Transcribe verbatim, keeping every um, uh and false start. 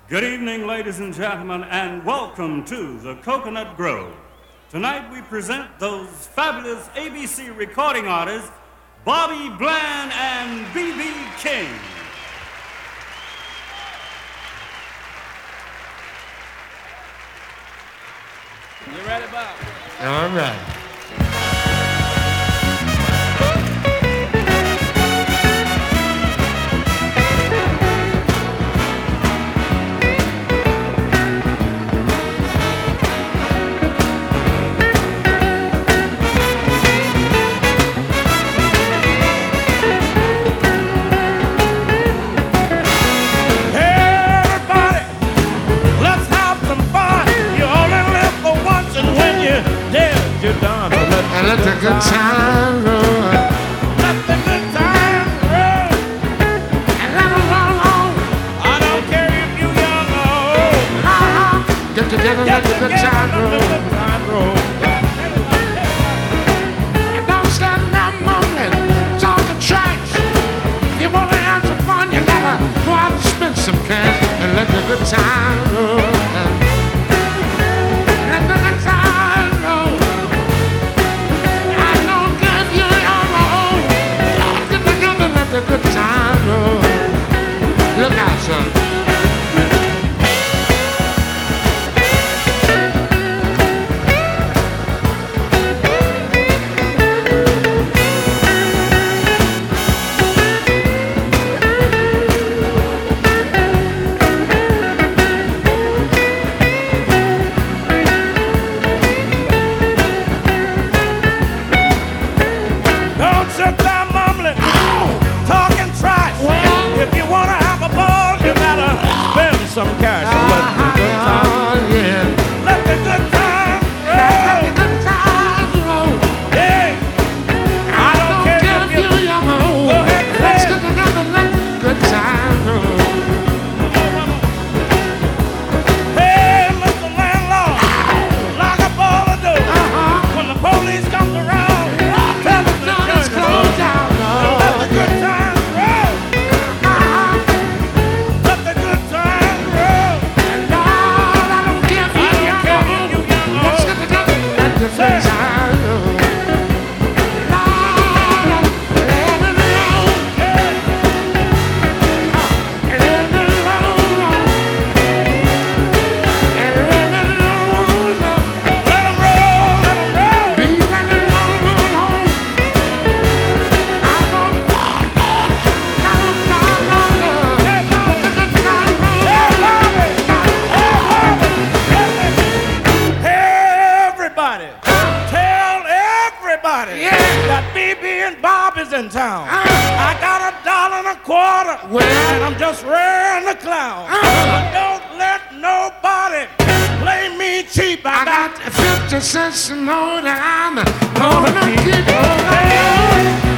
Good evening, ladies and gentlemen, and welcome to the Coconut Grove. Tonight we present those fabulous A B C recording artists, Bobby Bland and B B King. You ready, Bob? All right. And let the good time roll. Let the good time roll. And let it roll on. I don't care if you young or old. Uh-huh. Get together, let the good time roll. Let the good time roll. And don't stand there mumbling, talking trash. If you want to have some fun, you gotta go out and spend some cash. And let the good time roll. Let the good time roll. The good time roll. Look out, son. Don't sit there mumbling, talking trash. If you wanna have a ball, you gotta spend some cash. Let the good time, Yeah. let the good time Let roll. the good times roll. Yeah, I don't care if you. young or old. Go ahead and Let's say get it. together, let the good times roll. Hey, Mister Landlord, lock up all the doors. Uh-huh. When the police comes around, tell them the Doors church closed down, Let the Lord. good time roll. Uh-huh. Let the good time roll. And Lord, I don't care if I you don't young care or if old. you young or Let's old. get together, let the Say good it. times roll. Lord, let it roll. And let it roll on. And let it roll on. Let 'em roll, let 'em roll. Be let it roll on. I don't know, no, no, no, no. Hey, Bobby. Let the good time roll. Hey, Bobby. Hey, Bobby. Hey, everybody. Tell everybody Yeah. that B B and Bob is in town. Uh. I got a dollar and a quarter, Well. and I'm just rearing the clown. Uh. But don't let nobody play me cheap. I, I got got fifty cents to know that I'm gonna keep on.